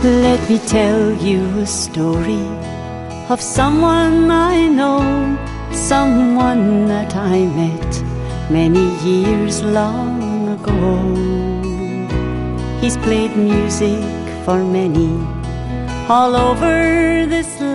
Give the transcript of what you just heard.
Let me tell you a story of someone I know, someone that I met many years long ago. He's played music for many all over this land.